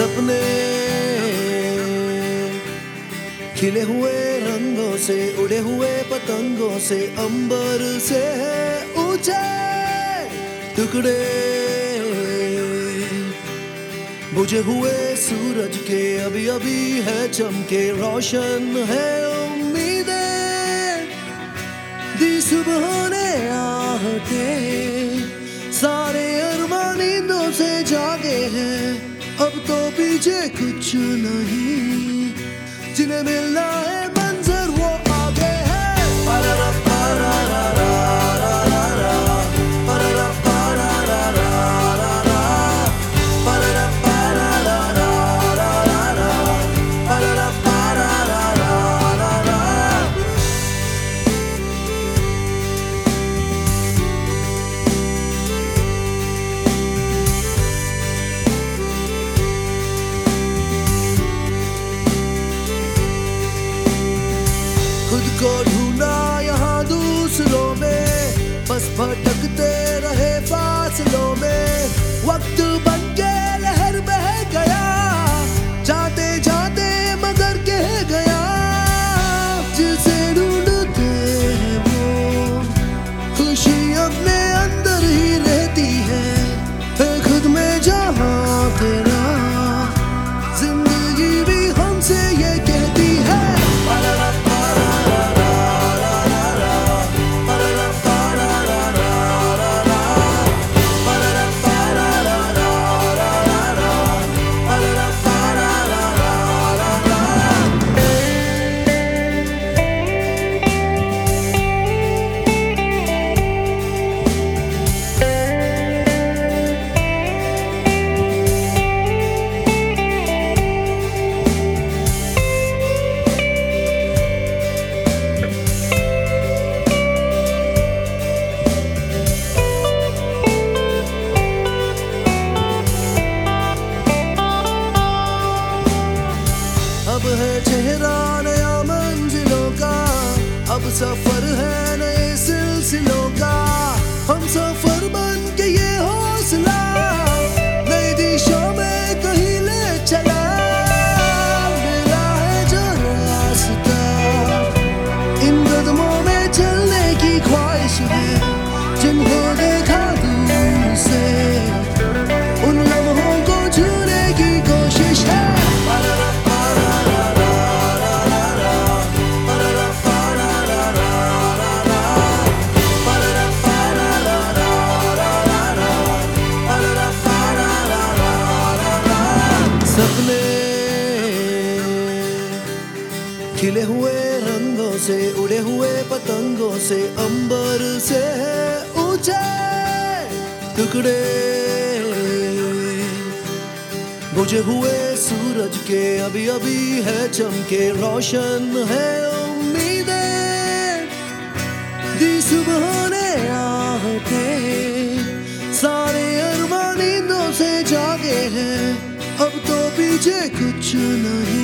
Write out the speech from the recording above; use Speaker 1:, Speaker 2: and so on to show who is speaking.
Speaker 1: सपने खिले हुए रंगों से, उड़े हुए पतंगों से, अंबर से है ऊंचे टुकड़े, बुझे हुए सूरज के अभी अभी है चमके, रोशन है उम्मीदें दी सुबह ने आहते, सारे अरमान नींदों से जागे हैं, अब तो पीछे कुछ नहीं, जिन्हें मिलना है मंजर वो आगे है। खुद को ढूंढा यहाँ दूसरों में, बस भटकते रहे फासलों में, वक्त बन के लहर बह गया, जाते जाते मगर कह गया, जिसे ढूंढते हैं वो खुशी अपने अंदर ही रहती है खुद में जहाँ तेरा, जिंदगी भी हमसे ये कहती है। अब है चेहरा नया मंजिलों का, अब सफर है नए सिलसिलों का, हम सफर बन के ये हौसला नई दिशा में कहीं ले चला, मिला है जो रास्ता इन कदमों में चलने की ख्वाहिश है, जिन्हें देखा दूर से उन लम्हों को छूने की कोशिश है। सपने खिले हुए रंगों से, उड़े हुए पतंगों से, अंबर से है ऊंचे टुकड़े, बुझे हुए सूरज के अभी अभी है चमके, रोशन है उम्मीदें दी सुबह ने आहते, सारे अरमान नींदों से जागे हैं, अब तो पीछे कुछ नहीं।